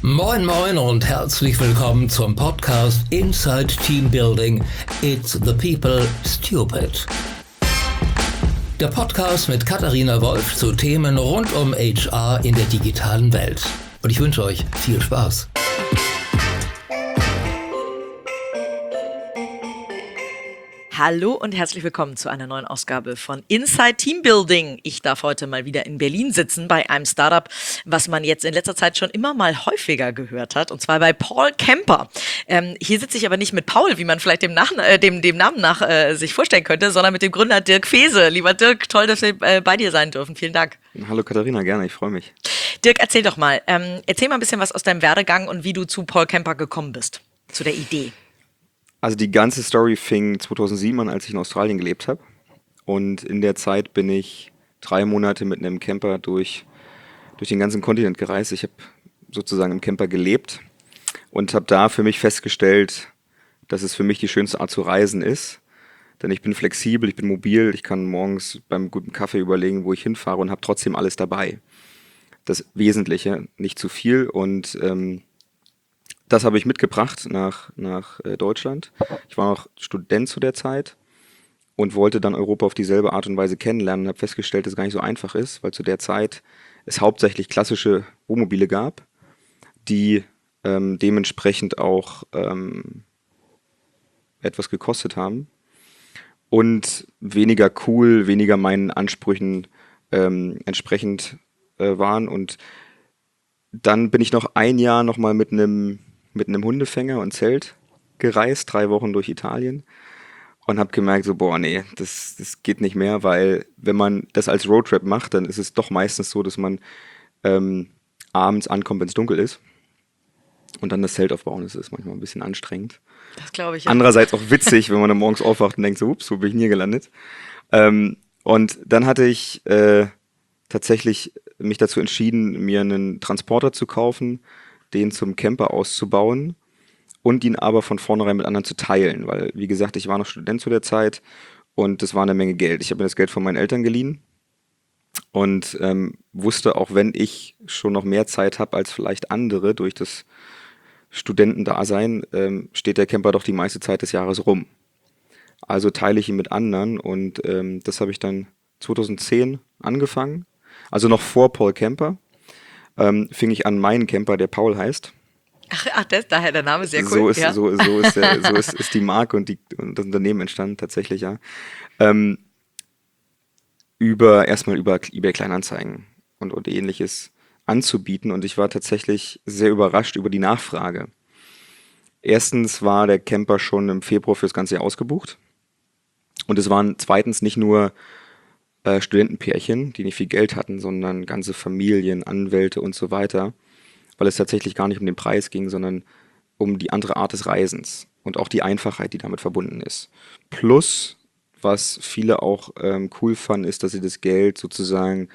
Moin Moin und herzlich willkommen zum Podcast Inside Team Building. It's the people stupid. Der Podcast mit Katharina Wolf zu Themen rund um HR in der digitalen Welt. Und ich wünsche euch viel Spaß. Hallo und herzlich willkommen zu einer neuen Ausgabe von Inside Team Building. Ich darf heute mal wieder in Berlin sitzen bei einem Startup, was man jetzt in letzter Zeit schon immer mal häufiger gehört hat, und zwar bei Paul Kemper. Hier sitze ich aber nicht mit Paul, wie man vielleicht dem Namen nach sich vorstellen könnte, sondern mit dem Gründer Dirk Fehse. Lieber Dirk, toll, dass wir bei dir sein dürfen. Vielen Dank. Hallo Katharina, gerne, ich freue mich. Dirk, erzähl doch mal. Erzähl mal ein bisschen was aus deinem Werdegang und wie du zu Paul Kemper gekommen bist, zu der Idee. Also die ganze Story fing 2007 an, als ich in Australien gelebt habe. Und in der Zeit bin ich 3 Monate mit einem Camper durch den ganzen Kontinent gereist. Ich habe sozusagen im Camper gelebt und habe da für mich festgestellt, dass es für mich die schönste Art zu reisen ist. Denn ich bin flexibel, ich bin mobil, ich kann morgens beim guten Kaffee überlegen, wo ich hinfahre und habe trotzdem alles dabei. Das Wesentliche, nicht zu viel, und das habe ich mitgebracht nach Deutschland. Ich war noch Student zu der Zeit und wollte dann Europa auf dieselbe Art und Weise kennenlernen und habe festgestellt, dass es gar nicht so einfach ist, weil zu der Zeit es hauptsächlich klassische Wohnmobile gab, die dementsprechend auch etwas gekostet haben und weniger cool, weniger meinen Ansprüchen entsprechend waren. Und dann bin ich noch ein Jahr nochmal mit einem Hundefänger und Zelt gereist, 3 Wochen durch Italien, und habe gemerkt, so, boah, nee, das geht nicht mehr, weil wenn man das als Roadtrip macht, dann ist es doch meistens so, dass man abends ankommt, wenn es dunkel ist, und dann das Zelt aufbauen, das ist manchmal ein bisschen anstrengend. Das glaube ich. Ja. Andererseits auch witzig, wenn man dann morgens aufwacht und denkt so, ups, wo bin ich denn hier gelandet? Und dann hatte ich tatsächlich mich dazu entschieden, mir einen Transporter zu kaufen, den zum Camper auszubauen und ihn aber von vornherein mit anderen zu teilen, weil, wie gesagt, ich war noch Student zu der Zeit und das war eine Menge Geld. Ich habe mir das Geld von meinen Eltern geliehen und wusste, auch wenn ich schon noch mehr Zeit habe als vielleicht andere durch das Studentendasein, steht der Camper doch die meiste Zeit des Jahres rum. Also teile ich ihn mit anderen, und das habe ich dann 2010 angefangen, also noch vor Paul Kemper. Fing ich an, meinen Camper, der Paul heißt. Ach, daher der Name, sehr cool. So ist die Marke und das Unternehmen entstanden tatsächlich, ja. Erstmal über eBay Kleinanzeigen und ähnliches anzubieten, und ich war tatsächlich sehr überrascht über die Nachfrage. Erstens war der Camper schon im Februar fürs ganze Jahr ausgebucht, und es waren zweitens nicht nur Studentenpärchen, die nicht viel Geld hatten, sondern ganze Familien, Anwälte und so weiter, weil es tatsächlich gar nicht um den Preis ging, sondern um die andere Art des Reisens und auch die Einfachheit, die damit verbunden ist. Plus, was viele auch cool fanden, ist, dass sie das Geld sozusagen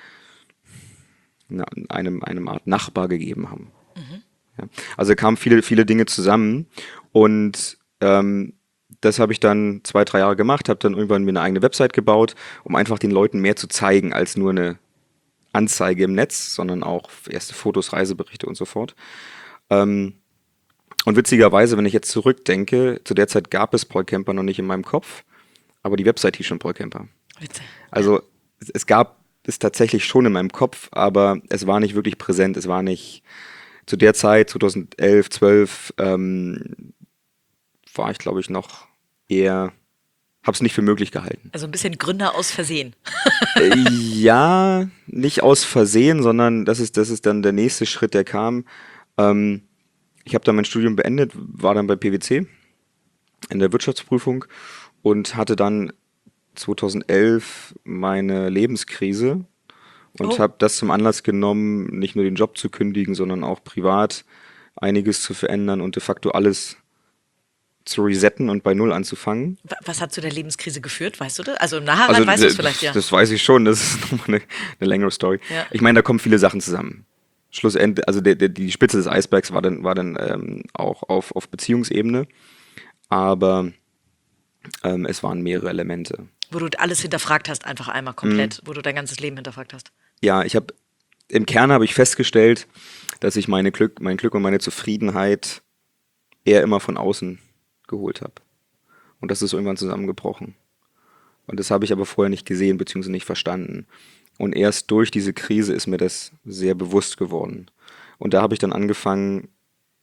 einem Art Nachbar gegeben haben. Mhm. Ja. Also kamen viele Dinge zusammen, und das habe ich dann 2, 3 Jahre gemacht, habe dann irgendwann mir eine eigene Website gebaut, um einfach den Leuten mehr zu zeigen als nur eine Anzeige im Netz, sondern auch erste Fotos, Reiseberichte und so fort. Und witzigerweise, wenn ich jetzt zurückdenke, zu der Zeit gab es Paul Kemper noch nicht in meinem Kopf, aber die Website hieß schon Paul Kemper. Witzig. Also es gab es tatsächlich schon in meinem Kopf, aber es war nicht wirklich präsent. Es war nicht zu der Zeit, 2011, 12, war ich, glaube ich, noch eher, habe es nicht für möglich gehalten. Also ein bisschen Gründer aus Versehen. Ja, nicht aus Versehen, sondern das ist dann der nächste Schritt, der kam. Ich habe dann mein Studium beendet, war dann bei PwC in der Wirtschaftsprüfung und hatte dann 2011 meine Lebenskrise und habe das zum Anlass genommen, nicht nur den Job zu kündigen, sondern auch privat einiges zu verändern und de facto alles zu resetten und bei Null anzufangen. Was hat zu der Lebenskrise geführt, weißt du das? Also im Nachhinein weißt du es vielleicht, ja. Das weiß ich schon, das ist nochmal eine längere Story. Ja. Ich meine, da kommen viele Sachen zusammen. Schlussendlich, also die Spitze des Eisbergs war dann auch auf Beziehungsebene, aber es waren mehrere Elemente. Wo du alles hinterfragt hast, einfach einmal komplett, wo du dein ganzes Leben hinterfragt hast. Ja, ich habe im Kern habe ich festgestellt, dass ich mein Glück und meine Zufriedenheit eher immer von außen geholt habe. Und das ist irgendwann zusammengebrochen. Und das habe ich aber vorher nicht gesehen bzw. nicht verstanden. Und erst durch diese Krise ist mir das sehr bewusst geworden. Und da habe ich dann angefangen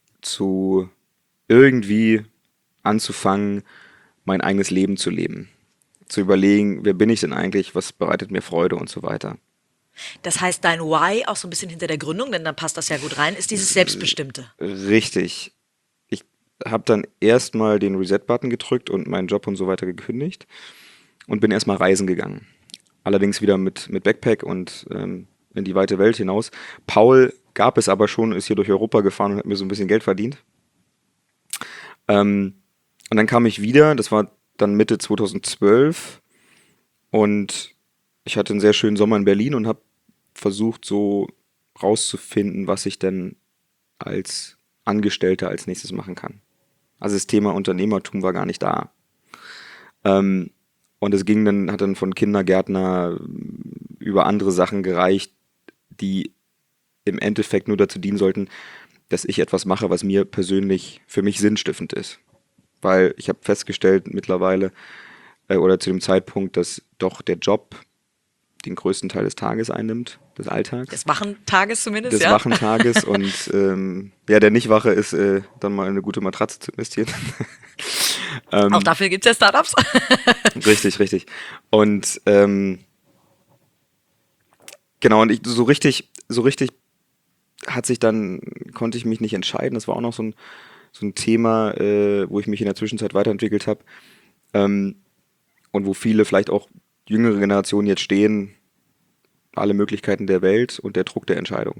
irgendwie anzufangen, mein eigenes Leben zu leben. Zu überlegen, wer bin ich denn eigentlich, was bereitet mir Freude und so weiter. Das heißt, dein Why, auch so ein bisschen hinter der Gründung, denn dann passt das ja gut rein, ist dieses Selbstbestimmte. Richtig. Ich habe dann erstmal den Reset-Button gedrückt und meinen Job und so weiter gekündigt und bin erstmal reisen gegangen. Allerdings wieder mit Backpack und in die weite Welt hinaus. Paul gab es aber schon, ist hier durch Europa gefahren und hat mir so ein bisschen Geld verdient. Und dann kam ich wieder, das war dann Mitte 2012 und ich hatte einen sehr schönen Sommer in Berlin und habe versucht so rauszufinden, was ich denn als Angestellter als nächstes machen kann. Also das Thema Unternehmertum war gar nicht da. Und es hat dann von Kindergärtner über andere Sachen gereicht, die im Endeffekt nur dazu dienen sollten, dass ich etwas mache, was mir persönlich für mich sinnstiftend ist. Weil ich habe festgestellt mittlerweile oder zu dem Zeitpunkt, dass doch der Job den größten Teil des Tages einnimmt, des Alltags. Des wachen Tages zumindest, Des ja? wachen Tages und der Nicht-Wache ist dann mal eine gute Matratze zu investieren. Auch dafür gibt es ja Startups. Richtig. Und genau, und so richtig konnte ich mich nicht entscheiden. Das war auch noch so ein Thema, wo ich mich in der Zwischenzeit weiterentwickelt habe. Und wo viele, vielleicht auch jüngere Generationen jetzt stehen, alle Möglichkeiten der Welt und der Druck der Entscheidung.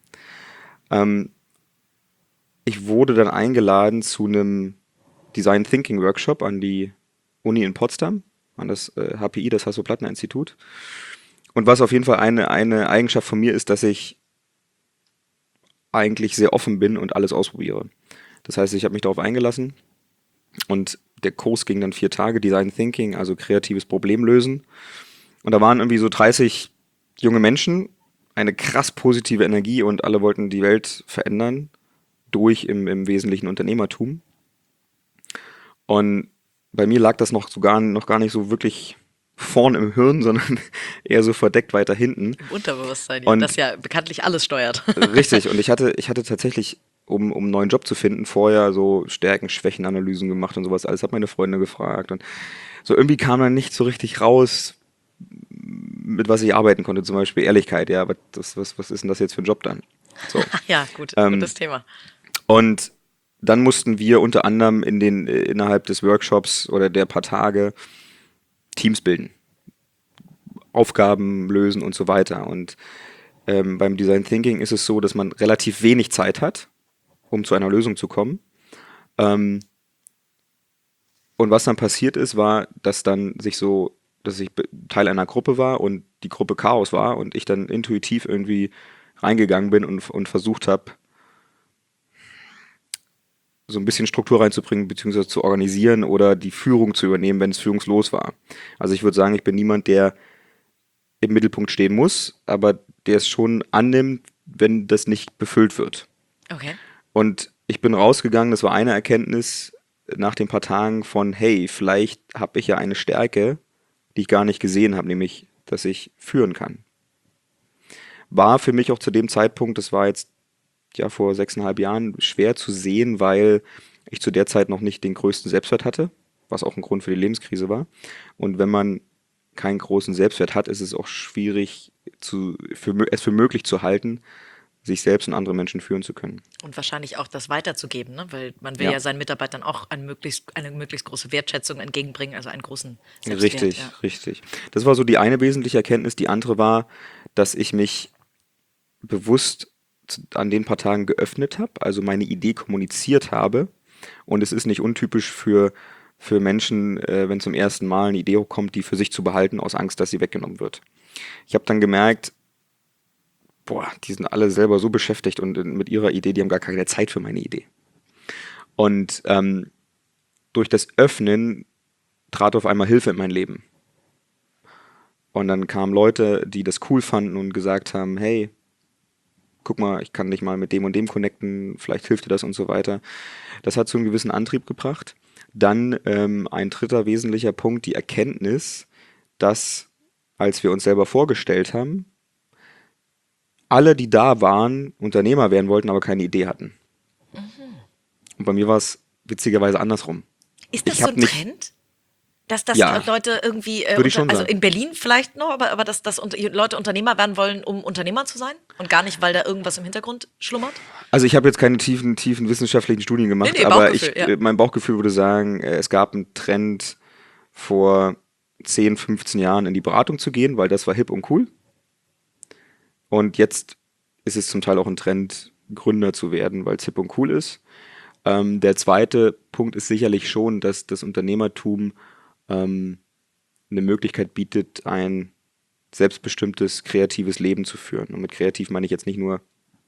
Ich wurde dann eingeladen zu einem Design Thinking Workshop an die Uni in Potsdam, an das HPI, das Hasso-Plattner-Institut. Und was auf jeden Fall eine Eigenschaft von mir ist, dass ich eigentlich sehr offen bin und alles ausprobiere. Das heißt, ich habe mich darauf eingelassen und der Kurs ging dann 4 Tage, Design Thinking, also kreatives Problemlösen. Und da waren irgendwie so 30 junge Menschen, eine krass positive Energie und alle wollten die Welt verändern durch im Wesentlichen Unternehmertum. Und bei mir lag das noch gar nicht so wirklich vorn im Hirn, sondern eher so verdeckt weiter hinten. Im Unterbewusstsein, ja, Und das ja bekanntlich alles steuert. richtig, und ich hatte tatsächlich, um einen neuen Job zu finden, vorher so Stärken-Schwächen-Analysen gemacht und sowas. Alles habe meine Freunde gefragt. Und so irgendwie kam dann nicht so richtig raus, mit was ich arbeiten konnte. Zum Beispiel Ehrlichkeit, ja, was ist denn das jetzt für ein Job dann? So. Ja, gut, gutes Thema. Und dann mussten wir unter anderem innerhalb des Workshops oder der paar Tage Teams bilden, Aufgaben lösen und so weiter. Und beim Design Thinking ist es so, dass man relativ wenig Zeit hat, um zu einer Lösung zu kommen. Und was dann passiert ist, war, dass ich Teil einer Gruppe war und die Gruppe Chaos war und ich dann intuitiv irgendwie reingegangen bin und versucht habe, so ein bisschen Struktur reinzubringen, beziehungsweise zu organisieren oder die Führung zu übernehmen, wenn es führungslos war. Also ich würde sagen, ich bin niemand, der im Mittelpunkt stehen muss, aber der es schon annimmt, wenn das nicht befüllt wird. Okay. Und ich bin rausgegangen, das war eine Erkenntnis nach den paar Tagen von, hey, vielleicht habe ich ja eine Stärke, die ich gar nicht gesehen habe, nämlich, dass ich führen kann. War für mich auch zu dem Zeitpunkt, das war jetzt ja vor 6,5 Jahren, schwer zu sehen, weil ich zu der Zeit noch nicht den größten Selbstwert hatte, was auch ein Grund für die Lebenskrise war. Und wenn man keinen großen Selbstwert hat, ist es auch schwierig, es für möglich zu halten, sich selbst und andere Menschen führen zu können. Und wahrscheinlich auch das weiterzugeben, ne? Weil man will ja seinen Mitarbeitern auch eine möglichst große Wertschätzung entgegenbringen, also einen großen Selbstwert. Richtig. Das war so die eine wesentliche Erkenntnis. Die andere war, dass ich mich bewusst an den paar Tagen geöffnet habe, also meine Idee kommuniziert habe. Und es ist nicht untypisch für Menschen, wenn zum ersten Mal eine Idee kommt, die für sich zu behalten, aus Angst, dass sie weggenommen wird. Ich habe dann gemerkt, die sind alle selber so beschäftigt und mit ihrer Idee, die haben gar keine Zeit für meine Idee. Und durch das Öffnen trat auf einmal Hilfe in mein Leben. Und dann kamen Leute, die das cool fanden und gesagt haben, hey, guck mal, ich kann dich mal mit dem und dem connecten, vielleicht hilft dir das und so weiter. Das hat so einen gewissen Antrieb gebracht. Dann ein dritter wesentlicher Punkt, die Erkenntnis, dass, als wir uns selber vorgestellt haben, alle, die da waren, Unternehmer werden wollten, aber keine Idee hatten. Und bei mir war es witzigerweise andersrum. Ist das Ich so hab ein nicht- Trend? Dass Ja. Leute irgendwie, Würde ich schon also sagen. in Berlin vielleicht noch, aber dass Leute Unternehmer werden wollen, um Unternehmer zu sein und gar nicht, weil da irgendwas im Hintergrund schlummert? Also ich habe jetzt keine tiefen wissenschaftlichen Studien gemacht, Nee, aber Bauchgefühl, ja. mein Bauchgefühl würde sagen, es gab einen Trend vor 10, 15 Jahren in die Beratung zu gehen, weil das war hip und cool. Und jetzt ist es zum Teil auch ein Trend, Gründer zu werden, weil es hip und cool ist. Der zweite Punkt ist sicherlich schon, dass das Unternehmertum eine Möglichkeit bietet, ein selbstbestimmtes, kreatives Leben zu führen. Und mit kreativ meine ich jetzt nicht nur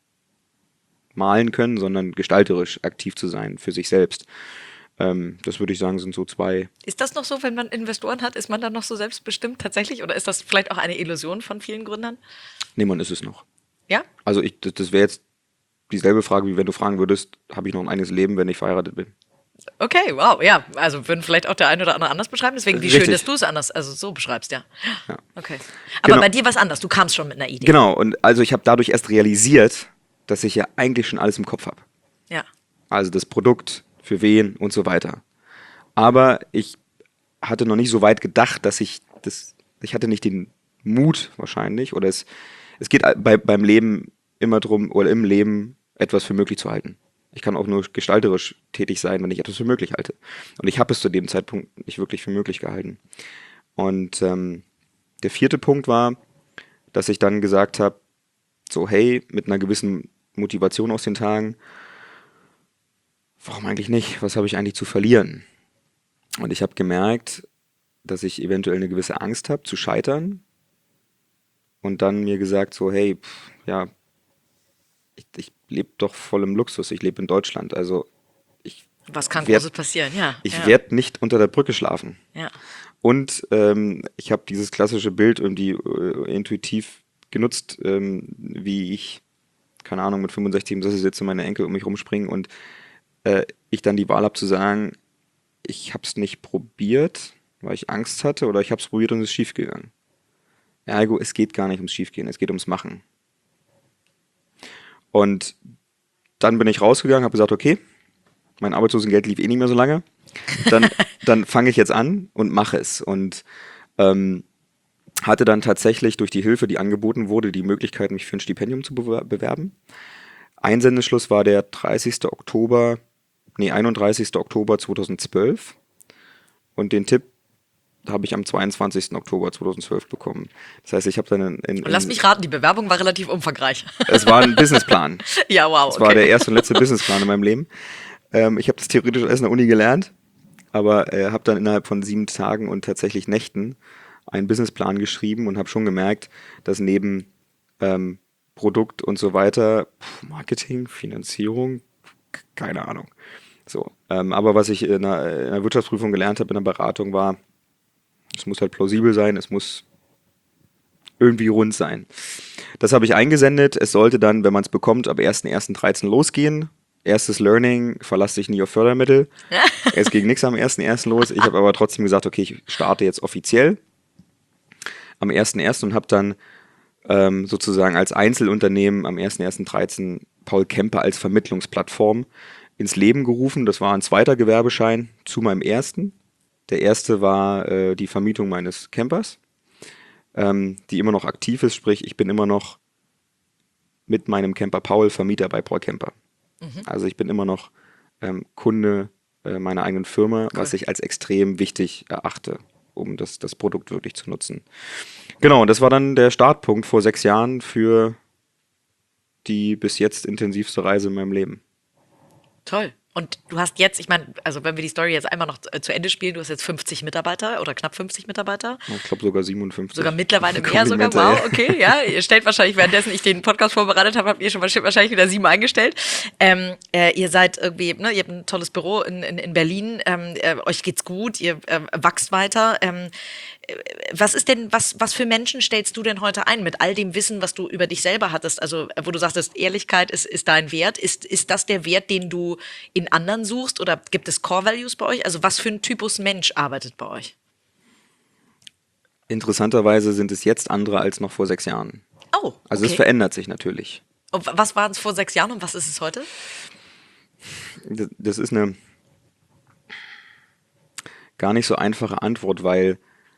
malen können, sondern gestalterisch aktiv zu sein für sich selbst. Das würde ich sagen, sind so zwei. Ist das noch so, wenn man Investoren hat? Ist man dann noch so selbstbestimmt tatsächlich? Oder ist das vielleicht auch eine Illusion von vielen Gründern? Nee, man ist es noch. Ja? Also das wäre jetzt dieselbe Frage, wie wenn du fragen würdest, habe ich noch ein eigenes Leben, wenn ich verheiratet bin? Okay, wow, ja. Also würden vielleicht auch der eine oder andere anders beschreiben. Deswegen, wie schön, Richtig. dass du es anders, also so beschreibst, ja. Ja. Okay. Aber Genau. bei dir war es anders. Du kamst schon mit einer Idee. Genau, und also ich habe dadurch erst realisiert, dass ich ja eigentlich schon alles im Kopf habe. Ja. Also das Produkt, für wen und so weiter. Aber ich hatte noch nicht so weit gedacht, dass ich hatte nicht den Mut wahrscheinlich, oder es geht beim Leben immer drum, oder im Leben etwas für möglich zu halten. Ich kann auch nur gestalterisch tätig sein, wenn ich etwas für möglich halte. Und ich habe es zu dem Zeitpunkt nicht wirklich für möglich gehalten. Und der vierte Punkt war, dass ich dann gesagt habe, so hey, mit einer gewissen Motivation aus den Tagen, warum eigentlich nicht? Was habe ich eigentlich zu verlieren? Und ich habe gemerkt, dass ich eventuell eine gewisse Angst habe, zu scheitern. Und dann mir gesagt, so hey, ja, ich lebe doch voll im Luxus, ich lebe in Deutschland, also Was kann werd- Großes passieren? Ja. ich ja. werde nicht unter der Brücke schlafen. Ja. Und ich habe dieses klassische Bild irgendwie intuitiv genutzt, wie ich, keine Ahnung, mit 65 im Sessel sitze, meine Enkel um mich rumspringen und ich dann die Wahl habe zu sagen, ich habe es nicht probiert, weil ich Angst hatte, oder ich habe es probiert und es ist schief gegangen. Ergo, es geht gar nicht ums Schiefgehen, es geht ums Machen. Und dann bin ich rausgegangen, habe gesagt, okay, mein Arbeitslosengeld lief eh nicht mehr so lange, dann fange ich jetzt an und mache es. Und hatte dann tatsächlich durch die Hilfe, die angeboten wurde, die Möglichkeit, mich für ein Stipendium zu bewerben. Einsendeschluss war der 31. Oktober 2012. Und den Tipp habe ich am 22. Oktober 2012 bekommen. Das heißt, ich habe dann Und lass mich raten, die Bewerbung war relativ umfangreich. es war ein Businessplan. Ja, wow. Es war der erste und letzte Businessplan in meinem Leben. Ich habe das theoretisch alles in der Uni gelernt, aber habe dann innerhalb von 7 Tagen und tatsächlich Nächten einen Businessplan geschrieben und habe schon gemerkt, dass neben Produkt und so weiter, Marketing, Finanzierung, keine Ahnung. So, aber was ich in der Wirtschaftsprüfung gelernt habe, in der Beratung war, es muss halt plausibel sein, es muss irgendwie rund sein. Das habe ich eingesendet. Es sollte dann, wenn man es bekommt, ab 1.1.13 losgehen. Erstes Learning, verlass dich nie auf Fördermittel. Es ging nichts am 1.1. los. Ich habe aber trotzdem gesagt, okay, ich starte jetzt offiziell am 1.1. und habe dann sozusagen als Einzelunternehmen am 1.1.13 Paul Kemper als Vermittlungsplattform ins Leben gerufen. Das war ein zweiter Gewerbeschein zu meinem ersten. Der erste war die Vermietung meines Campers, die immer noch aktiv ist, sprich ich bin immer noch mit meinem Camper Paul Vermieter bei Paul Kemper. Also ich bin immer noch Kunde meiner eigenen Firma, was ich als extrem wichtig erachte, um das Produkt wirklich zu nutzen. Genau, und das war dann der Startpunkt vor 6 Jahren für die bis jetzt intensivste Reise in meinem Leben. Toll. Und du hast jetzt, ich meine, also wenn wir die Story jetzt einmal noch zu Ende spielen, du hast jetzt 50 Mitarbeiter oder knapp 50 Mitarbeiter. Ich glaube sogar 57. Sogar mittlerweile mehr sogar, Komplimente, wow, okay, ja. Ihr stellt wahrscheinlich, währenddessen ich den Podcast vorbereitet habe, habt ihr schon wahrscheinlich wieder 7 eingestellt. Ihr seid irgendwie, ne, ihr habt ein tolles Büro in Berlin, euch geht's gut, ihr wachst weiter. Was ist denn, was für Menschen stellst du denn heute ein mit all dem Wissen, was du über dich selber hattest? Also, wo du sagtest, Ehrlichkeit ist dein Wert. Ist das der Wert, den du in anderen suchst? Oder gibt es Core Values bei euch? Also, was für ein Typus Mensch arbeitet bei euch? Interessanterweise sind es jetzt andere als noch vor 6 Jahren. Oh, Also es okay. verändert sich natürlich. Und was war es vor 6 Jahren und was ist es heute? Das ist eine gar nicht so einfache Antwort, weil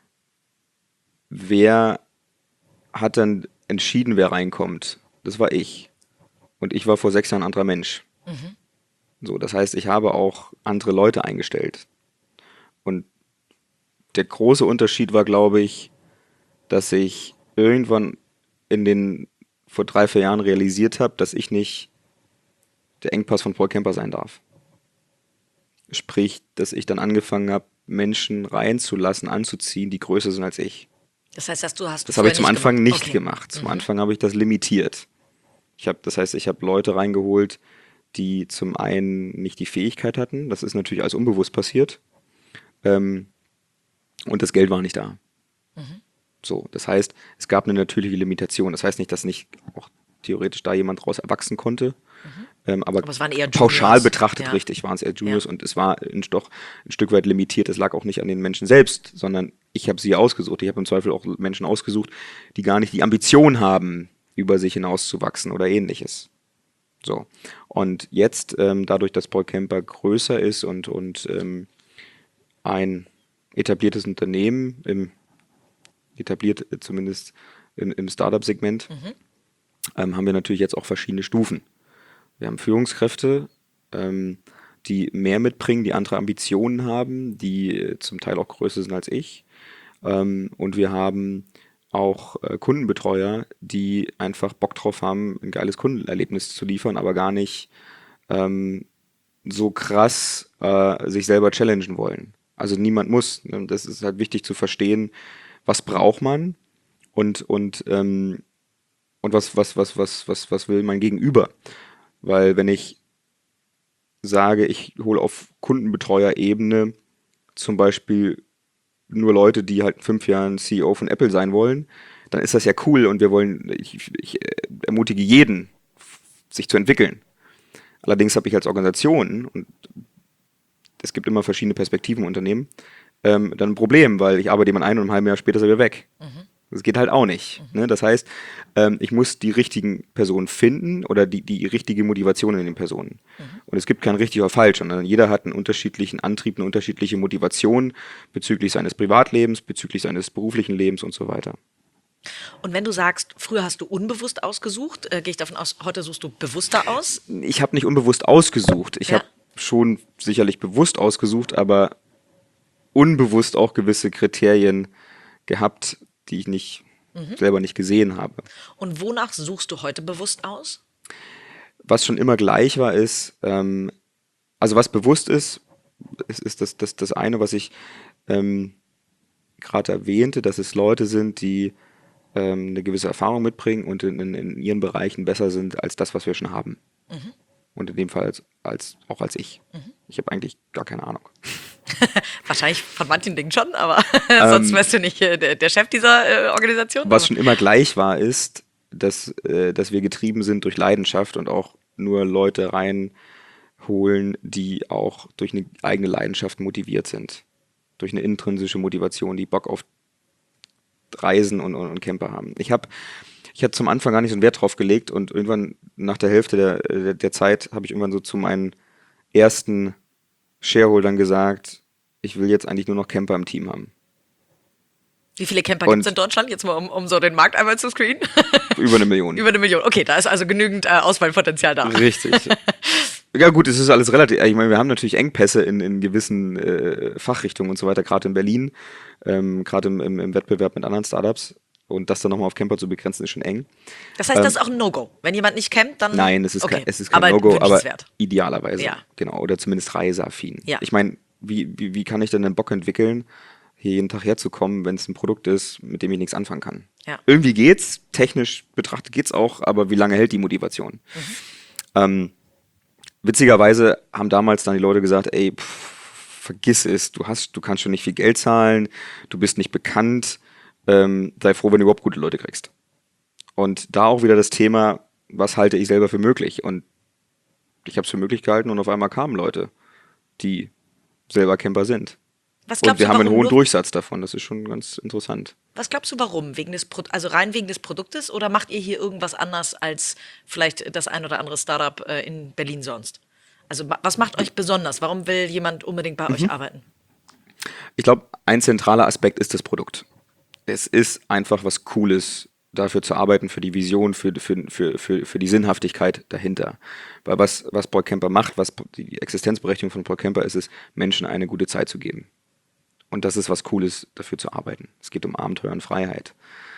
wer hat dann entschieden, wer reinkommt? Das war ich. Und ich war vor 6 Jahren ein anderer Mensch. So, das heißt, ich habe auch andere Leute eingestellt. Und der große Unterschied war, glaube ich, dass ich irgendwann vor 3, 4 Jahren realisiert habe, dass ich nicht der Engpass von Paul Kemper sein darf. Sprich, dass ich dann angefangen habe, Menschen reinzulassen, anzuziehen, die größer sind als ich. Das heißt, du hast Das habe ich zum Anfang nicht Okay. gemacht. Zum Anfang habe ich das limitiert. Das heißt, ich habe Leute reingeholt, die zum einen nicht die Fähigkeit hatten. Das ist natürlich alles unbewusst passiert. Und das Geld war nicht da. So, das heißt, es gab eine natürliche Limitation. Das heißt nicht, dass nicht auch theoretisch da jemand draus erwachsen konnte. Aber es waren eher pauschal Juniors. betrachtet Ja. richtig waren es eher Juniors Ja. und es war doch ein Stück weit limitiert. Es lag auch nicht an den Menschen selbst, sondern ich habe sie ausgesucht. Ich habe im Zweifel auch Menschen ausgesucht, die gar nicht die Ambition haben, über sich hinauszuwachsen oder ähnliches. So. Und jetzt, dadurch, dass Paul Kemper größer ist und ein etabliertes Unternehmen, etabliert zumindest im Startup-Segment, haben wir natürlich jetzt auch verschiedene Stufen. Wir haben Führungskräfte, die mehr mitbringen, die andere Ambitionen haben, die zum Teil auch größer sind als ich. Und wir haben auch Kundenbetreuer, die einfach Bock drauf haben, ein geiles Kundenerlebnis zu liefern, aber gar nicht so krass sich selber challengen wollen. Also niemand muss. Das ist halt wichtig zu verstehen, was braucht man und was will mein Gegenüber. Weil wenn ich sage, ich hole auf Kundenbetreuerebene zum Beispiel nur Leute, die halt in 5 Jahren CEO von Apple sein wollen, dann ist das ja cool und ich ermutige jeden, sich zu entwickeln. Allerdings habe ich als Organisation, und es gibt immer verschiedene Perspektiven im Unternehmen, dann ein Problem, weil ich arbeite jemand ein und ein halbes Jahr später ist er wieder weg. Das geht halt auch nicht. Ne? Das heißt, ich muss die richtigen Personen finden oder die richtige Motivation in den Personen. Und es gibt kein richtig oder falsch, sondern jeder hat einen unterschiedlichen Antrieb, eine unterschiedliche Motivation bezüglich seines Privatlebens, bezüglich seines beruflichen Lebens und so weiter. Und wenn du sagst, früher hast du unbewusst ausgesucht, gehe ich davon aus, heute suchst du bewusster aus? Ich habe nicht unbewusst ausgesucht. Ich Ja. habe schon sicherlich bewusst ausgesucht, aber unbewusst auch gewisse Kriterien gehabt, die ich selber nicht gesehen habe. Und wonach suchst du heute bewusst aus? Was schon immer gleich war, ist, also was bewusst ist das eine, was ich gerade erwähnte, dass es Leute sind, die eine gewisse Erfahrung mitbringen und in ihren Bereichen besser sind als das, was wir schon haben. Und in dem Fall auch als ich. Ich habe eigentlich gar keine Ahnung. Wahrscheinlich von manchen Dingen schon, aber sonst wärst du nicht der Chef dieser Organisation. Was schon immer gleich war, ist, dass wir getrieben sind durch Leidenschaft und auch nur Leute reinholen, die auch durch eine eigene Leidenschaft motiviert sind. Durch eine intrinsische Motivation, die Bock auf Reisen und Camper haben. Ich hatte zum Anfang gar nicht so einen Wert drauf gelegt und irgendwann nach der Hälfte der Zeit habe ich irgendwann so zu meinen ersten Shareholdern gesagt, ich will jetzt eigentlich nur noch Camper im Team haben. Wie viele Camper gibt es in Deutschland? Jetzt mal, um so den Markt einmal zu screenen. Über 1 Million. Über 1 Million. Okay, da ist also genügend Auswahlpotenzial da. Richtig. Ja gut, es ist alles relativ, ich meine, wir haben natürlich Engpässe in gewissen Fachrichtungen und so weiter, gerade in Berlin, gerade im Wettbewerb mit anderen Startups. Und das dann nochmal auf Camper zu begrenzen, ist schon eng. Das heißt, das ist auch ein No-Go. Wenn jemand nicht campt, dann... Nein, es ist okay. kein No-Go, aber wünschenswert. idealerweise. Ja. Genau, oder zumindest reiseaffin. Ja. Ich meine, wie kann ich denn einen Bock entwickeln, hier jeden Tag herzukommen, wenn es ein Produkt ist, mit dem ich nichts anfangen kann? Ja. Irgendwie geht's, technisch betrachtet geht's auch, aber wie lange hält die Motivation? Witzigerweise haben damals dann die Leute gesagt, ey, vergiss es, du kannst schon nicht viel Geld zahlen, du bist nicht bekannt, sei froh, wenn du überhaupt gute Leute kriegst. Und da auch wieder das Thema, was halte ich selber für möglich? Und ich habe es für möglich gehalten und auf einmal kamen Leute, die selber Camper sind. Was Und glaubst wir du, haben einen warum hohen nur, Durchsatz davon, das ist schon ganz interessant. was glaubst du, warum? Also rein wegen des Produktes oder macht ihr hier irgendwas anders als vielleicht das ein oder andere Startup in Berlin sonst? Also was macht euch besonders? Warum will jemand unbedingt bei euch arbeiten? Ich glaube, ein zentraler Aspekt ist das Produkt. Es ist einfach was Cooles, dafür zu arbeiten, für die Vision, für die Sinnhaftigkeit dahinter. Weil was Paul Camper macht, was die Existenzberechtigung von Paul Camper ist, ist, Menschen eine gute Zeit zu geben. Und das ist was Cooles, dafür zu arbeiten. Es geht um Abenteuer und Freiheit.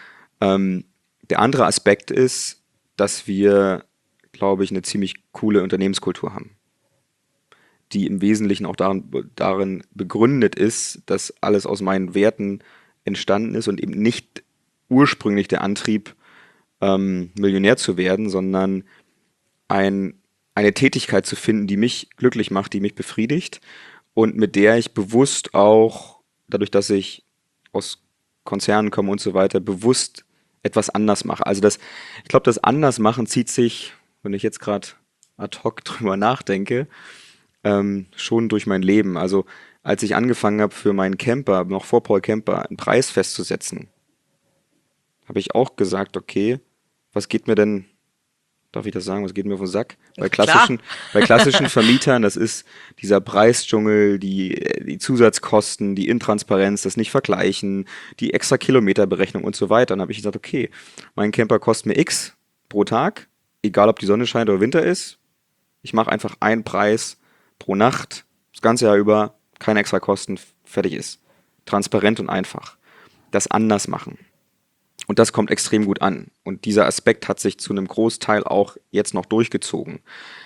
Der andere Aspekt ist, dass wir, glaube ich, eine ziemlich coole Unternehmenskultur haben, die im Wesentlichen auch darin begründet ist, dass alles aus meinen Werten entstanden ist und eben nicht ursprünglich der Antrieb, Millionär zu werden, sondern eine Tätigkeit zu finden, die mich glücklich macht, die mich befriedigt und mit der ich bewusst auch, dadurch, dass ich aus Konzernen komme und so weiter, bewusst etwas anders mache. Also ich glaube, das Andersmachen zieht sich, wenn ich jetzt gerade ad hoc drüber nachdenke, schon durch mein Leben. Also als ich angefangen habe, für meinen Camper, noch vor Paul Camper, einen Preis festzusetzen, habe ich auch gesagt, okay, was geht mir denn, darf ich das sagen, was geht mir auf den Sack? Bei klassischen Vermietern, das ist dieser Preisdschungel, die Zusatzkosten, die Intransparenz, das nicht vergleichen, die extra Kilometerberechnung und so weiter. Dann habe ich gesagt, okay, mein Camper kostet mir X pro Tag, egal ob die Sonne scheint oder Winter ist. Ich mache einfach einen Preis pro Nacht, das ganze Jahr über, keine extra Kosten, fertig ist. Transparent und einfach. Das anders machen. Und das kommt extrem gut an. Und dieser Aspekt hat sich zu einem Großteil auch jetzt noch durchgezogen.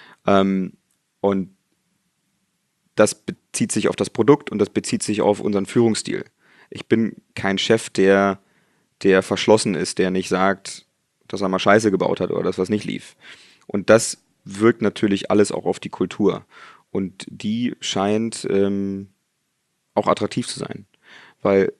Und das bezieht sich auf das Produkt und das bezieht sich auf unseren Führungsstil. Ich bin kein Chef, der verschlossen ist, der nicht sagt, dass er mal Scheiße gebaut hat oder dass was nicht lief. Und das wirkt natürlich alles auch auf die Kultur. Und die scheint auch attraktiv zu sein. Weil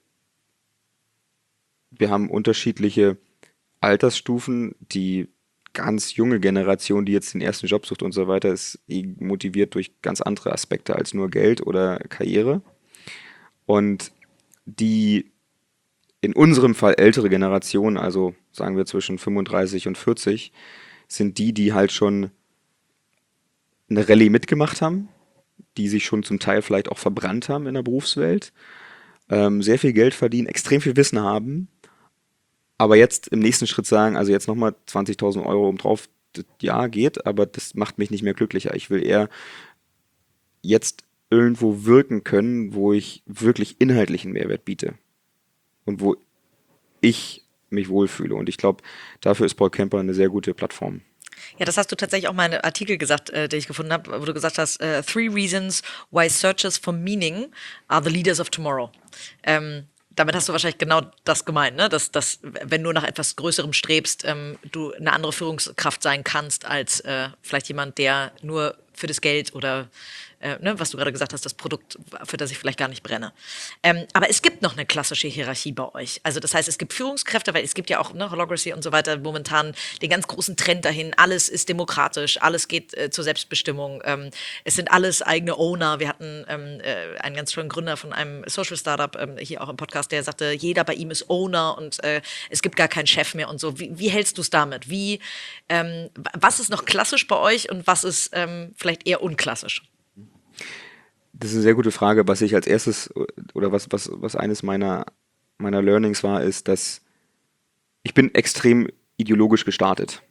wir haben unterschiedliche Altersstufen. Die ganz junge Generation, die jetzt den ersten Job sucht und so weiter, ist motiviert durch ganz andere Aspekte als nur Geld oder Karriere. Und die in unserem Fall ältere Generation, also sagen wir zwischen 35 und 40, sind die halt schon eine Rallye mitgemacht haben, die sich schon zum Teil vielleicht auch verbrannt haben in der Berufswelt, sehr viel Geld verdienen, extrem viel Wissen haben, aber jetzt im nächsten Schritt sagen, also jetzt nochmal 20.000 Euro obendrauf, ja, geht, aber das macht mich nicht mehr glücklicher. Ich will eher jetzt irgendwo wirken können, wo ich wirklich inhaltlichen Mehrwert biete und wo ich mich wohlfühle. Und ich glaube, dafür ist Paul Camper eine sehr gute Plattform. Ja, das hast du tatsächlich auch mal in einem Artikel gesagt, den ich gefunden habe, wo du gesagt hast, 3 reasons why searchers for meaning are the leaders of tomorrow. Damit hast du wahrscheinlich genau das gemeint, ne? Dass wenn du nach etwas Größerem strebst, du eine andere Führungskraft sein kannst als vielleicht jemand, der nur für das Geld oder was du gerade gesagt hast, das Produkt, für das ich vielleicht gar nicht brenne. Aber es gibt noch eine klassische Hierarchie bei euch. Also das heißt, es gibt Führungskräfte, weil es gibt ja auch Holacracy und so weiter momentan den ganz großen Trend dahin. Alles ist demokratisch, alles geht zur Selbstbestimmung. Es sind alles eigene Owner. Wir hatten einen ganz tollen Gründer von einem Social Startup hier auch im Podcast, der sagte, jeder bei ihm ist Owner und es gibt gar keinen Chef mehr und so. Wie hältst du es damit? Was ist noch klassisch bei euch und was ist vielleicht eher unklassisch? Das ist eine sehr gute Frage. Was ich als erstes oder was eines meiner Learnings war, ist, dass ich bin extrem ideologisch gestartet.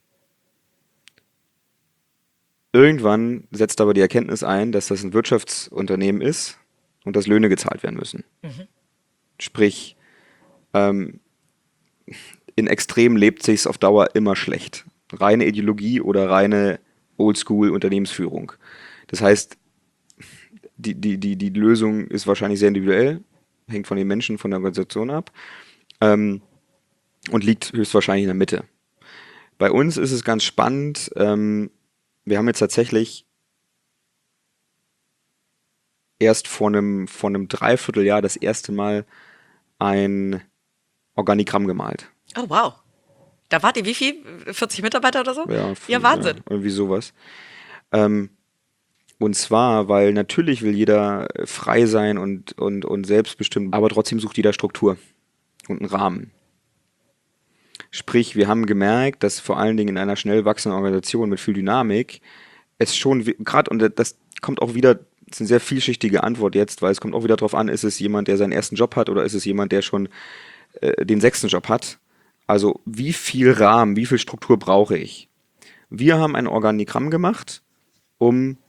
Irgendwann setzt aber die Erkenntnis ein, dass das ein Wirtschaftsunternehmen ist und dass Löhne gezahlt werden müssen. Sprich, in Extremen lebt sich's auf Dauer immer schlecht. Reine Ideologie oder reine Oldschool-Unternehmensführung. Das heißt, die Lösung ist wahrscheinlich sehr individuell, hängt von den Menschen, von der Organisation ab und liegt höchstwahrscheinlich in der Mitte. Bei uns ist es ganz spannend. Wir haben jetzt tatsächlich erst vor einem Dreivierteljahr das erste Mal ein Organigramm gemalt. Oh, wow. Da wart ihr wie viel? 40 Mitarbeiter oder so? Ja, Ja, Wahnsinn. ja, irgendwie sowas. Ähm, und zwar, weil natürlich will jeder frei sein und selbstbestimmt, aber trotzdem sucht jeder Struktur und einen Rahmen. Sprich, wir haben gemerkt, dass vor allen Dingen in einer schnell wachsenden Organisation mit viel Dynamik es schon gerade, und das kommt auch wieder, das ist eine sehr vielschichtige Antwort jetzt, weil es kommt auch wieder darauf an, ist es jemand, der seinen ersten Job hat oder ist es jemand, der schon den 6. Job hat? Also wie viel Rahmen, wie viel Struktur brauche ich? Wir haben ein Organigramm gemacht, um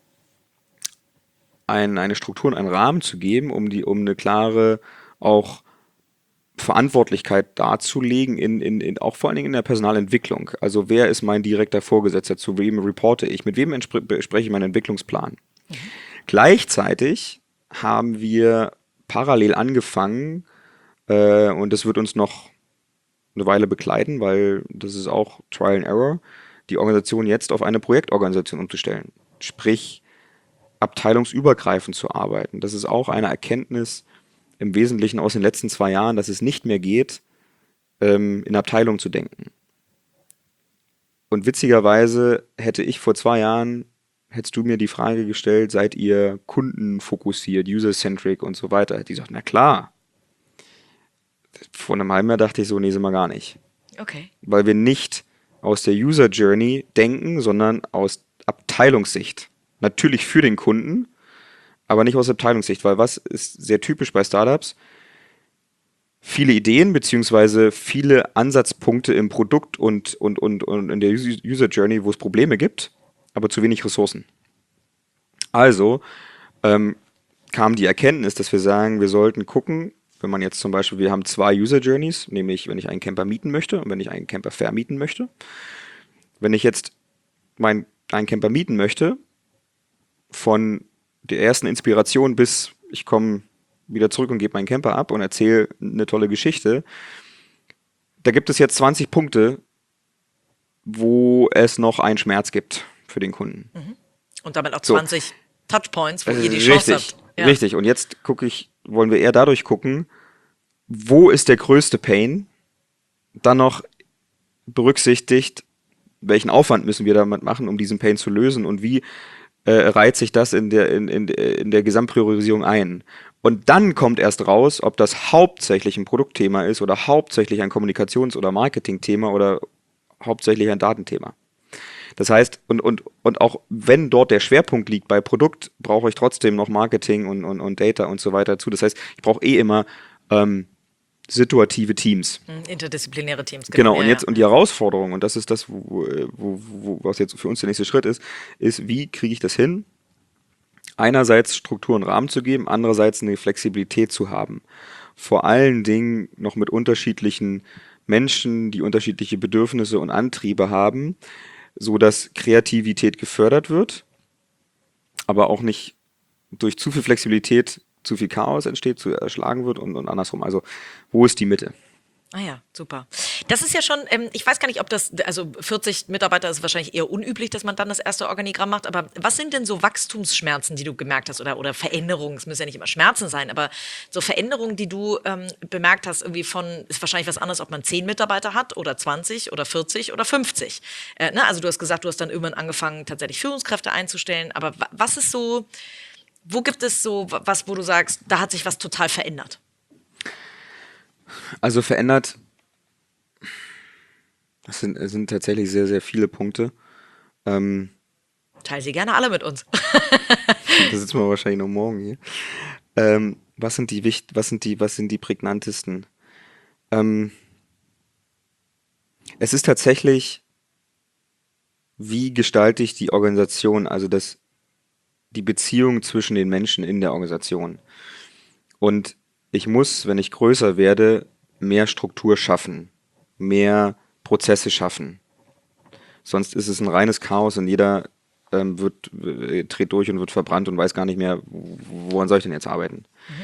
eine Struktur und einen Rahmen zu geben, um eine klare auch Verantwortlichkeit darzulegen, auch vor allen Dingen in der Personalentwicklung. Also wer ist mein direkter Vorgesetzter, zu wem reporte ich, mit wem bespreche ich meinen Entwicklungsplan. Gleichzeitig haben wir parallel angefangen, und das wird uns noch eine Weile begleiten, weil das ist auch Trial and Error, die Organisation jetzt auf eine Projektorganisation umzustellen. Sprich, abteilungsübergreifend zu arbeiten. Das ist auch eine Erkenntnis im Wesentlichen aus den letzten 2 Jahren, dass es nicht mehr geht, in Abteilungen zu denken. Und witzigerweise hättest du mir die Frage gestellt, seid ihr kundenfokussiert, user-centric und so weiter? Hätte ich gesagt, na klar. Vor einem halben Jahr dachte ich so, nee, sind wir gar nicht. Okay. Weil wir nicht aus der User Journey denken, sondern aus Abteilungssicht. Natürlich für den Kunden, aber nicht aus Abteilungssicht, weil was ist sehr typisch bei Startups? Viele Ideen beziehungsweise viele Ansatzpunkte im Produkt und in der User Journey, wo es Probleme gibt, aber zu wenig Ressourcen. Also kam die Erkenntnis, dass wir sagen, wir sollten gucken, wenn man jetzt zum Beispiel, wir haben 2 User Journeys, nämlich wenn ich einen Camper mieten möchte und wenn ich einen Camper vermieten möchte. Wenn ich jetzt einen Camper mieten möchte, von der ersten Inspiration bis ich komme wieder zurück und gebe meinen Camper ab und erzähle eine tolle Geschichte, da gibt es jetzt 20 Punkte, wo es noch einen Schmerz gibt für den Kunden. Und damit auch So. 20 Touchpoints, wo ihr die Chance habt. Ja. Richtig. Und jetzt wollen wir eher dadurch gucken, wo ist der größte Pain, dann noch berücksichtigt, welchen Aufwand müssen wir damit machen, um diesen Pain zu lösen und wie reiht sich das in der Gesamtpriorisierung ein. Und dann kommt erst raus, ob das hauptsächlich ein Produktthema ist oder hauptsächlich ein Kommunikations- oder Marketingthema oder hauptsächlich ein Datenthema. Das heißt, und auch wenn dort der Schwerpunkt liegt bei Produkt, brauche ich trotzdem noch Marketing und Data und so weiter dazu. Das heißt, ich brauche immer situative Teams. Interdisziplinäre Teams. Genau, ja, und jetzt ja. und die Herausforderung, und das ist das, was jetzt für uns der nächste Schritt ist, wie kriege ich das hin, einerseits Struktur und Rahmen zu geben, andererseits eine Flexibilität zu haben. Vor allen Dingen noch mit unterschiedlichen Menschen, die unterschiedliche Bedürfnisse und Antriebe haben, so dass Kreativität gefördert wird, aber auch nicht durch zu viel Flexibilität zu viel Chaos entsteht, zu erschlagen wird und andersrum. Also wo ist die Mitte? Ah ja, super. Das ist ja schon, ich weiß gar nicht, ob das, also 40 Mitarbeiter ist wahrscheinlich eher unüblich, dass man dann das erste Organigramm macht, aber was sind denn so Wachstumsschmerzen, die du gemerkt hast oder Veränderungen, es müssen ja nicht immer Schmerzen sein, aber so Veränderungen, die du bemerkt hast, irgendwie ist wahrscheinlich was anderes, ob man 10 Mitarbeiter hat oder 20 oder 40 oder 50. Ne? Also du hast gesagt, du hast dann irgendwann angefangen, tatsächlich Führungskräfte einzustellen, aber was ist so, wo gibt es so was, wo du sagst, da hat sich was total verändert? Also verändert, das sind tatsächlich sehr, sehr viele Punkte. Teil sie gerne alle mit uns. Da sitzen wir wahrscheinlich noch morgen hier. Was sind die prägnantesten? Es ist tatsächlich, wie gestalte ich die Organisation, also die Beziehung zwischen den Menschen in der Organisation. Und ich muss, wenn ich größer werde, mehr Struktur schaffen, mehr Prozesse schaffen. Sonst ist es ein reines Chaos und jeder dreht durch und wird verbrannt und weiß gar nicht mehr, woran soll ich denn jetzt arbeiten.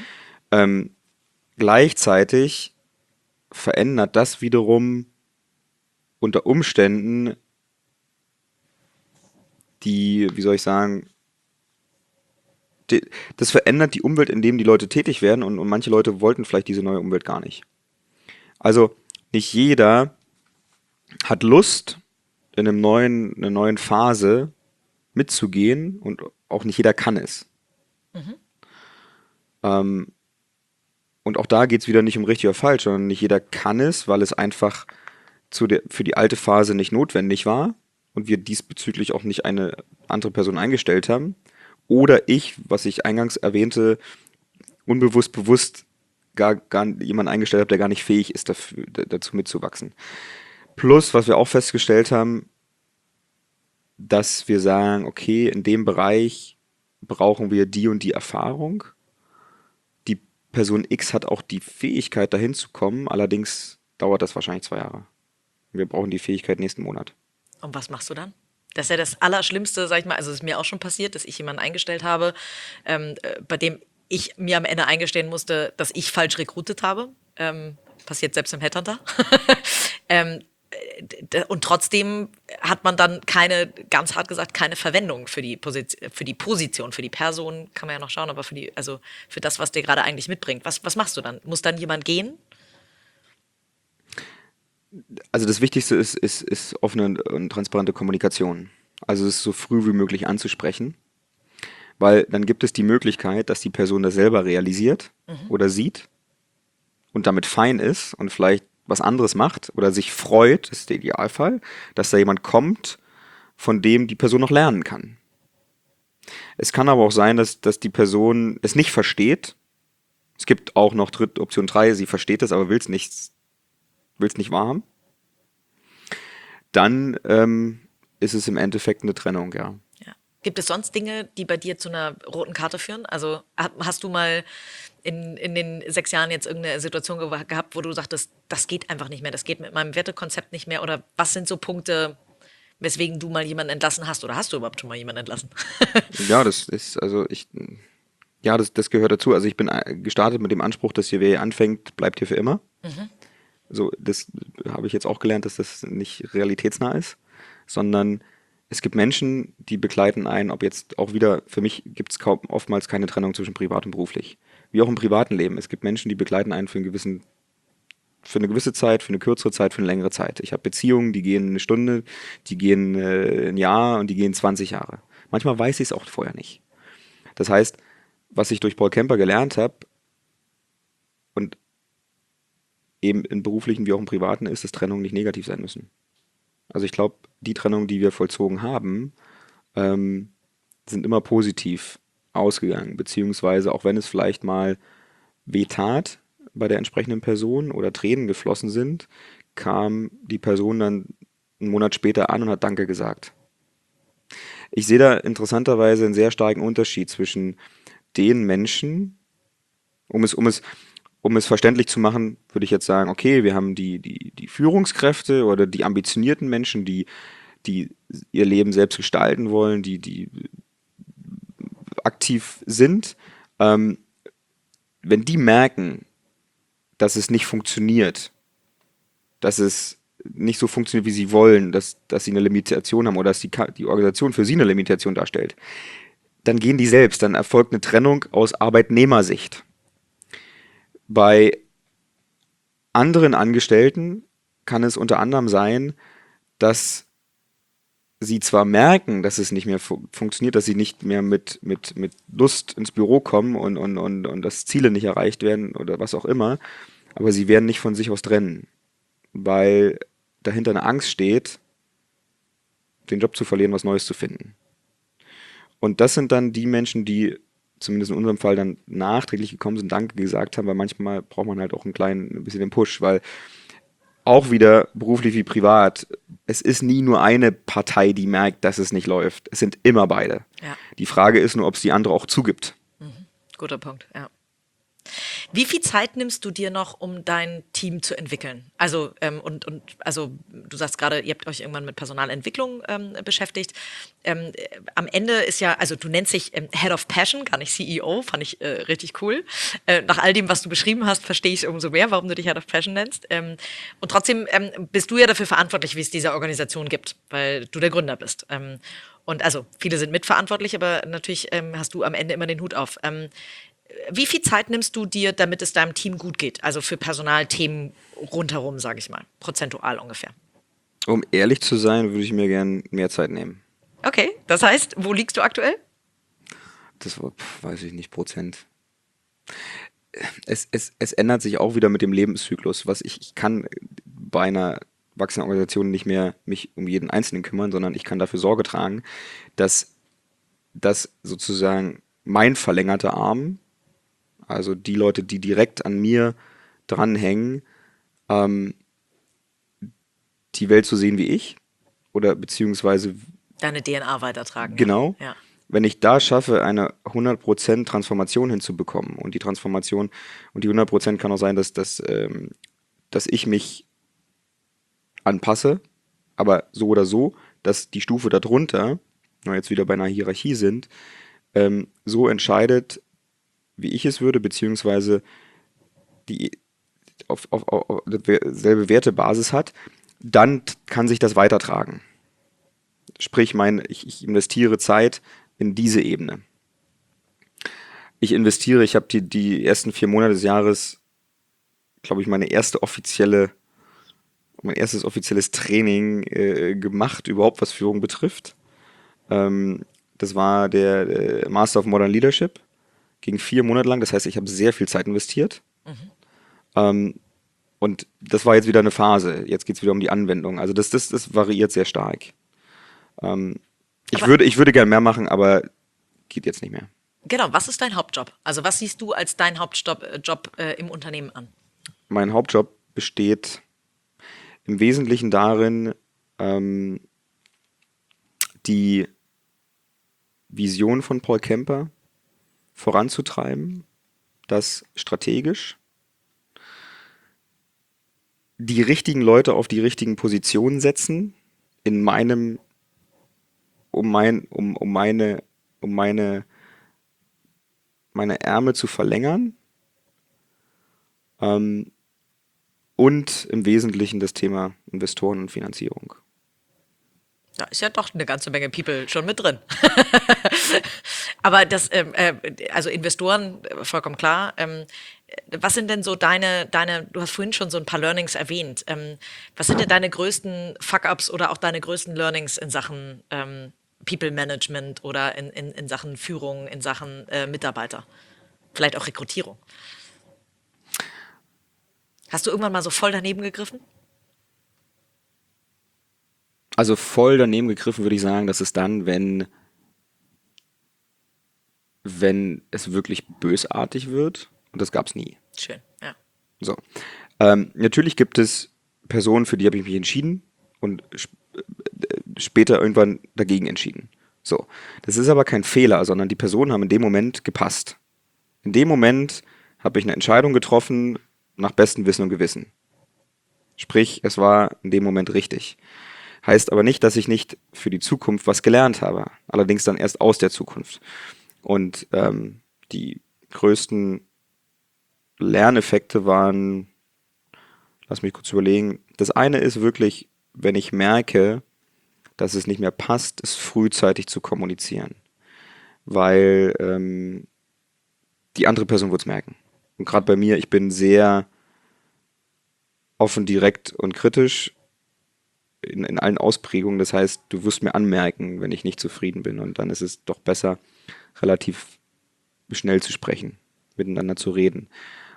Gleichzeitig verändert das wiederum unter Umständen die, wie soll ich sagen, das verändert die Umwelt, in dem die Leute tätig werden und manche Leute wollten vielleicht diese neue Umwelt gar nicht. Also nicht jeder hat Lust, in einer neuen Phase mitzugehen und auch nicht jeder kann es. Ähm, und auch da geht es wieder nicht um richtig oder falsch, sondern nicht jeder kann es, weil es einfach für die alte Phase nicht notwendig war und wir diesbezüglich auch nicht eine andere Person eingestellt haben. Oder ich, was ich eingangs erwähnte, unbewusst, bewusst gar jemanden eingestellt habe, der gar nicht fähig ist, dazu mitzuwachsen. Plus, was wir auch festgestellt haben, dass wir sagen, okay, in dem Bereich brauchen wir die und die Erfahrung. Die Person X hat auch die Fähigkeit, dahin zu kommen, allerdings dauert das wahrscheinlich 2 Jahre. Wir brauchen die Fähigkeit nächsten Monat. Und was machst du dann? Das ist ja das Allerschlimmste, sag ich mal. Also es ist mir auch schon passiert, dass ich jemanden eingestellt habe, bei dem ich mir am Ende eingestehen musste, dass ich falsch rekrutiert habe. Passiert selbst im Headhunter. Und trotzdem hat man dann ganz hart gesagt, keine Verwendung für die Position, für die Person, kann man ja noch schauen, aber für das, was der gerade eigentlich mitbringt. Was machst du dann? Muss dann jemand gehen? Also das Wichtigste ist offene und transparente Kommunikation. Also es so früh wie möglich anzusprechen, weil dann gibt es die Möglichkeit, dass die Person das selber realisiert oder sieht und damit fein ist und vielleicht was anderes macht oder sich freut, das ist der Idealfall, dass da jemand kommt, von dem die Person noch lernen kann. Es kann aber auch sein, dass die Person es nicht versteht. Es gibt auch noch Option 3, sie versteht es, aber will es nicht wahrhaben. Dann ist es im Endeffekt eine Trennung, ja. Ja. Gibt es sonst Dinge, die bei dir zu einer roten Karte führen? Also hast du mal in den 6 Jahren jetzt irgendeine Situation gehabt, wo du sagtest, das geht einfach nicht mehr, das geht mit meinem Wertekonzept nicht mehr? Oder was sind so Punkte, weswegen du mal jemanden entlassen hast? Oder hast du überhaupt schon mal jemanden entlassen? Ja, das gehört dazu. Also ich bin gestartet mit dem Anspruch, dass hier, wer hier anfängt, bleibt hier für immer. So, das habe ich jetzt auch gelernt, dass das nicht realitätsnah ist, sondern es gibt Menschen, die begleiten einen, ob jetzt auch wieder, für mich gibt es oftmals keine Trennung zwischen privat und beruflich. Wie auch im privaten Leben. Es gibt Menschen, die begleiten einen für eine gewisse Zeit, für eine kürzere Zeit, für eine längere Zeit. Ich habe Beziehungen, die gehen eine Stunde, die gehen ein Jahr und die gehen 20 Jahre. Manchmal weiß ich es auch vorher nicht. Das heißt, was ich durch Paul Kemper gelernt habe und eben im beruflichen wie auch im privaten ist, dass Trennungen nicht negativ sein müssen. Also ich glaube, die Trennungen, die wir vollzogen haben, sind immer positiv ausgegangen, beziehungsweise auch wenn es vielleicht mal wehtat bei der entsprechenden Person oder Tränen geflossen sind, kam die Person dann einen Monat später an und hat Danke gesagt. Ich sehe da interessanterweise einen sehr starken Unterschied zwischen den Menschen, um es verständlich zu machen, würde ich jetzt sagen, okay, wir haben die Führungskräfte oder die ambitionierten Menschen, die ihr Leben selbst gestalten wollen, die aktiv sind. Wenn die merken, dass es nicht funktioniert, dass es nicht so funktioniert, wie sie wollen, dass sie eine Limitation haben oder dass die Organisation für sie eine Limitation darstellt, dann gehen die selbst, dann erfolgt eine Trennung aus Arbeitnehmersicht. Bei anderen Angestellten kann es unter anderem sein, dass sie zwar merken, dass es nicht mehr funktioniert, dass sie nicht mehr mit Lust ins Büro kommen und dass Ziele nicht erreicht werden oder was auch immer, aber sie werden nicht von sich aus trennen, weil dahinter eine Angst steht, den Job zu verlieren, was Neues zu finden. Und das sind dann die Menschen, die zumindest in unserem Fall dann nachträglich gekommen sind, Danke gesagt haben, weil manchmal braucht man halt auch ein bisschen den Push, weil auch wieder beruflich wie privat, es ist nie nur eine Partei, die merkt, dass es nicht läuft. Es sind immer beide. Ja. Die Frage ist nur, ob es die andere auch zugibt. Guter Punkt, ja. Wie viel Zeit nimmst du dir noch, um dein Team zu entwickeln? Also, also du sagst gerade, ihr habt euch irgendwann mit Personalentwicklung beschäftigt. Am Ende ist ja, also du nennst dich Head of Passion, gar nicht CEO, fand ich richtig cool. Nach all dem, was du beschrieben hast, verstehe ich es umso mehr, warum du dich Head of Passion nennst. Und trotzdem bist du ja dafür verantwortlich, wie es diese Organisation gibt, weil du der Gründer bist. Und also viele sind mitverantwortlich, aber natürlich hast du am Ende immer den Hut auf. Wie viel Zeit nimmst du dir, damit es deinem Team gut geht? Also für Personalthemen rundherum, sage ich mal, prozentual ungefähr. Um ehrlich zu sein, würde ich mir gern mehr Zeit nehmen. Okay, das heißt, wo liegst du aktuell? Das war, weiß ich nicht, Prozent. Es ändert sich auch wieder mit dem Lebenszyklus. Ich kann bei einer wachsenden Organisation nicht mehr mich um jeden Einzelnen kümmern, sondern ich kann dafür Sorge tragen, dass das sozusagen mein verlängerter Arm, also die Leute, die direkt an mir dranhängen, die Welt so sehen wie ich oder beziehungsweise Deine DNA weitertragen. genau, Ja. wenn ich da schaffe, eine 100% Transformation hinzubekommen und die Transformation und die 100% kann auch sein, dass ich mich anpasse, aber so oder so, dass die Stufe darunter, wenn wir jetzt wieder bei einer Hierarchie sind, so entscheidet, wie ich es würde, beziehungsweise die auf selbe Wertebasis hat, dann kann sich das weitertragen. Sprich, ich investiere Zeit in diese Ebene. Ich habe die ersten 4 Monate des Jahres, glaube ich, mein erstes offizielles Training gemacht, überhaupt was Führung betrifft. Das war der Master of Modern Leadership, ging 4 Monate lang, das heißt, ich habe sehr viel Zeit investiert. Und das war jetzt wieder eine Phase, jetzt geht es wieder um die Anwendung, also das variiert sehr stark. Ich würde gerne mehr machen, aber geht jetzt nicht mehr. Genau, was ist dein Hauptjob? Also was siehst du als dein Hauptjob im Unternehmen an? Mein Hauptjob besteht im Wesentlichen darin, die Vision von Paul Kemper voranzutreiben, das strategisch, die richtigen Leute auf die richtigen Positionen setzen, um meine Ärmel zu verlängern, und im Wesentlichen das Thema Investoren und Finanzierung. Da ist ja doch eine ganze Menge People schon mit drin. Aber also Investoren, vollkommen klar. Was sind denn so deine, du hast vorhin schon so ein paar Learnings erwähnt. Was sind denn deine größten Fuck-ups oder auch deine größten Learnings in Sachen People Management oder in Sachen Führung, in Sachen Mitarbeiter? Vielleicht auch Rekrutierung. Hast du irgendwann mal so voll daneben gegriffen? Also voll daneben gegriffen würde ich sagen, das ist dann, wenn es wirklich bösartig wird. Und das gab es nie. Schön, ja. So. Natürlich gibt es Personen, für die habe ich mich entschieden und später irgendwann dagegen entschieden. So. Das ist aber kein Fehler, sondern die Personen haben in dem Moment gepasst. In dem Moment habe ich eine Entscheidung getroffen nach bestem Wissen und Gewissen. Sprich, es war in dem Moment richtig. Heißt aber nicht, dass ich nicht für die Zukunft was gelernt habe. Allerdings dann erst aus der Zukunft. Und die größten Lerneffekte waren, lass mich kurz überlegen, das eine ist wirklich, wenn ich merke, dass es nicht mehr passt, es frühzeitig zu kommunizieren. Weil die andere Person wird es merken. Und gerade bei mir, ich bin sehr offen, direkt und kritisch in allen Ausprägungen. Das heißt, du wirst mir anmerken, wenn ich nicht zufrieden bin. Und dann ist es doch besser, relativ schnell zu sprechen, miteinander zu reden.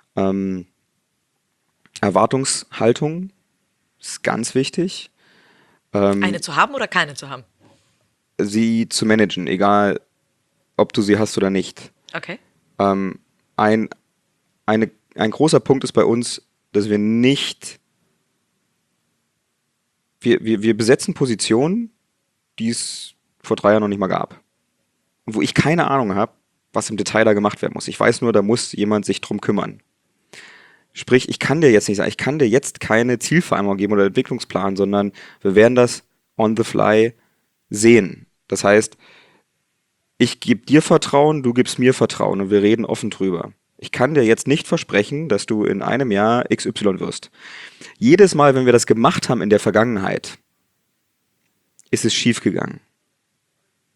Erwartungshaltung ist ganz wichtig. Eine zu haben oder keine zu haben? Sie zu managen, egal ob du sie hast oder nicht. Okay. Ein großer Punkt ist bei uns, dass wir nicht, wir besetzen Positionen, die es vor 3 Jahren noch nicht mal gab. Und wo ich keine Ahnung habe, was im Detail da gemacht werden muss. Ich weiß nur, da muss jemand sich drum kümmern. Sprich, ich kann dir jetzt nicht sagen, ich kann dir jetzt keine Zielvereinbarung geben oder Entwicklungsplan, sondern wir werden das on the fly sehen. Das heißt, ich gebe dir Vertrauen, du gibst mir Vertrauen und wir reden offen drüber. Ich kann dir jetzt nicht versprechen, dass du in einem Jahr XY wirst. Jedes Mal, wenn wir das gemacht haben in der Vergangenheit, ist es schief gegangen.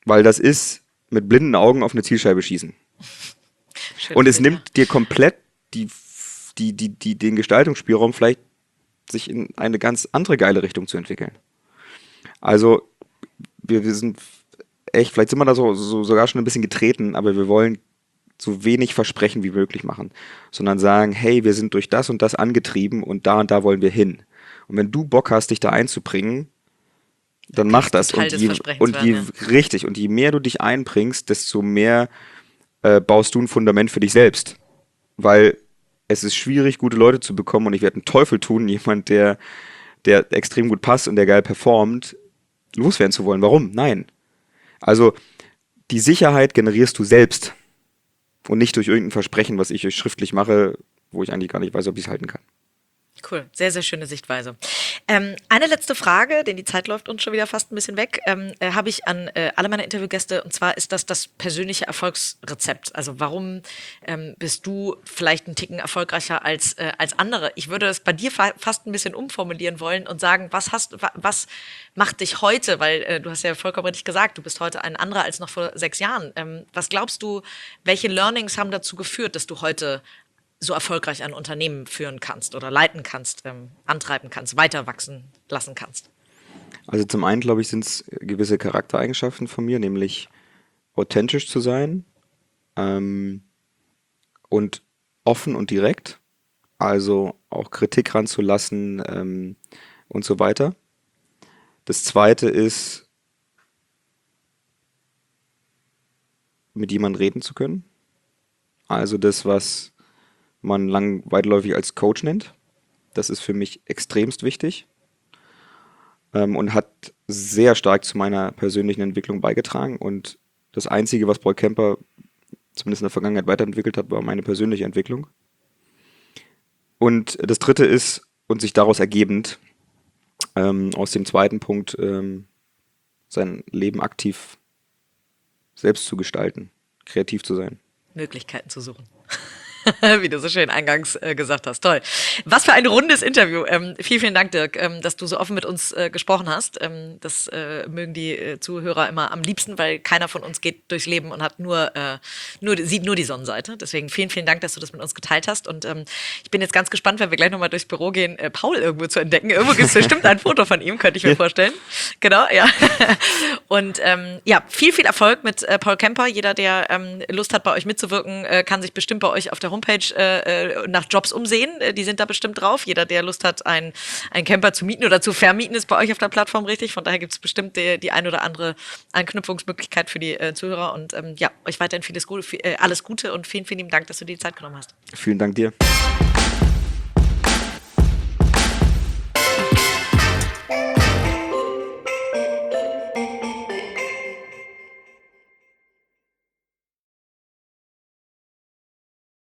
Weil das ist mit blinden Augen auf eine Zielscheibe schießen. Schön, Und es ja. nimmt dir komplett den Gestaltungsspielraum, vielleicht sich in eine ganz andere geile Richtung zu entwickeln. Also wir sind echt, vielleicht sind wir da sogar schon ein bisschen getreten, aber wir wollen so wenig Versprechen wie möglich machen, sondern sagen, hey, wir sind durch das und das angetrieben und da wollen wir hin. Und wenn du Bock hast, dich da einzubringen, dann mach das. Teil des Versprechens werden, Richtig, und je mehr du dich einbringst, desto mehr baust du ein Fundament für dich selbst. Weil es ist schwierig, gute Leute zu bekommen und ich werde einen Teufel tun, jemand, der extrem gut passt und der geil performt, loswerden zu wollen. Warum? Nein. Also die Sicherheit generierst du selbst und nicht durch irgendein Versprechen, was ich euch schriftlich mache, wo ich eigentlich gar nicht weiß, ob ich es halten kann. Cool, sehr, sehr schöne Sichtweise. Eine letzte Frage, denn die Zeit läuft uns schon wieder fast ein bisschen weg, habe ich an alle meine Interviewgäste, und zwar ist das persönliche Erfolgsrezept. Also warum bist du vielleicht einen Ticken erfolgreicher als andere? Ich würde es bei dir fast ein bisschen umformulieren wollen und sagen, was macht dich heute, weil du hast ja vollkommen richtig gesagt, du bist heute ein anderer als noch vor 6 Jahren. Was glaubst du, welche Learnings haben dazu geführt, dass du heute so erfolgreich ein Unternehmen führen kannst oder leiten kannst, antreiben kannst, weiter wachsen lassen kannst? Also zum einen, glaube ich, sind es gewisse Charaktereigenschaften von mir, nämlich authentisch zu sein und offen und direkt, also auch Kritik ranzulassen und so weiter. Das zweite ist, mit jemandem reden zu können. Also das, was man weitläufig als Coach nennt. Das ist für mich extremst wichtig und hat sehr stark zu meiner persönlichen Entwicklung beigetragen. Und das Einzige, was Paul Kemper zumindest in der Vergangenheit weiterentwickelt hat, war meine persönliche Entwicklung. Und das dritte ist, und sich daraus ergebend, aus dem zweiten Punkt, sein Leben aktiv selbst zu gestalten, kreativ zu sein. Möglichkeiten zu suchen. Wie du so schön eingangs gesagt hast. Toll. Was für ein rundes Interview. Vielen, vielen Dank, Dirk, dass du so offen mit uns gesprochen hast. Das mögen die Zuhörer immer am liebsten, weil keiner von uns geht durchs Leben und hat sieht nur die Sonnenseite. Deswegen vielen, vielen Dank, dass du das mit uns geteilt hast. Und ich bin jetzt ganz gespannt, wenn wir gleich nochmal durchs Büro gehen, Paul irgendwo zu entdecken. Irgendwo gibt es bestimmt ein Foto von ihm, könnte ich mir vorstellen. Genau, ja. Und viel, viel Erfolg mit Paul Kemper. Jeder, der Lust hat, bei euch mitzuwirken, kann sich bestimmt bei euch auf der Homepage nach Jobs umsehen. Die sind da bestimmt drauf. Jeder, der Lust hat, einen Camper zu mieten oder zu vermieten, ist bei euch auf der Plattform richtig. Von daher gibt es bestimmt die ein oder andere Anknüpfungsmöglichkeit für die Zuhörer. Und euch weiterhin alles Gute und vielen, vielen lieben Dank, dass du dir die Zeit genommen hast. Vielen Dank dir.